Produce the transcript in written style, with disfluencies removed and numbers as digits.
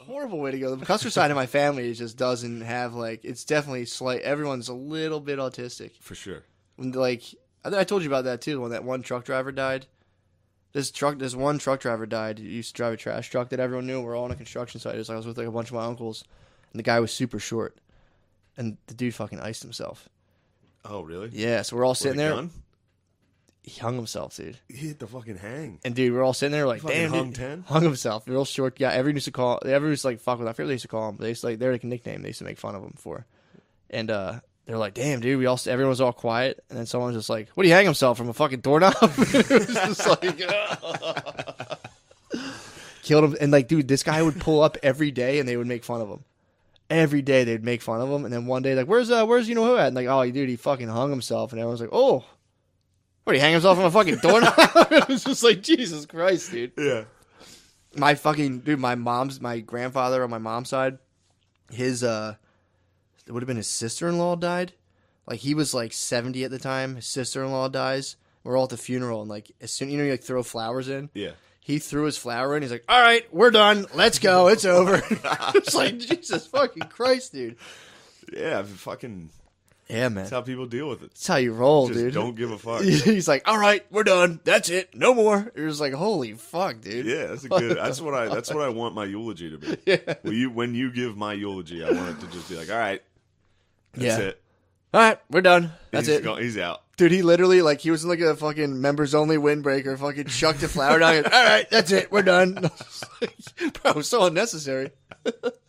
horrible way to go. The Custer side of my family just doesn't have, like, it's definitely slight. Everyone's a little bit autistic. For sure. Like, I told you about that too, when that one truck driver died. This one truck driver died. He used to drive a trash truck that everyone knew. We're all on a construction site. It was like I was with like a bunch of my uncles, and the guy was super short, and the dude fucking iced himself. Oh, really? Yeah, so we're all sitting there. Gun? He hung himself, dude. He hit the fucking hang. And dude, we're all sitting there like, damn, hung dude. 10? Hung himself. Real short guy. Everyone used to call. Everyone used to like fuck with. I forget what they used to call him. But they used to like, they're like a nickname. They used to make fun of him for. And they're like, damn, dude. Everyone was all quiet, and then someone was just like, what did he hang himself from, a fucking doorknob? It was just like, killed him. And like, dude, this guy would pull up every day, and they would make fun of him. Every day they'd make fun of him, and then one day like, where's you know who at? And like, oh, dude, he fucking hung himself, and everyone's like, oh. What, did he hang himself from a fucking doorknob? It was just like, Jesus Christ, dude. Yeah. My fucking, dude, my grandfather on my mom's side, it would have been his sister-in-law died. Like, he was like 70 at the time. His sister-in-law dies. We're all at the funeral, and like, as soon, you like throw flowers in? Yeah. He threw his flower in. He's like, all right, we're done. Let's go. It's over. It's like, Jesus fucking Christ, dude. Yeah, fucking... Yeah, man. That's how people deal with it. That's how you roll, Just dude. don't give a fuck. He's like, all right, we're done. That's it. No more. It was like, holy fuck, dude. Yeah, that's a good. That's what I want my eulogy to be. Yeah. When you give my eulogy, I want it to just be like, all right, that's it. All right, we're done. That's it. He's out. Dude, he literally, like, he was in like a fucking members only windbreaker, fucking chucked a flower down. All right, that's it. We're done. Bro, it was so unnecessary.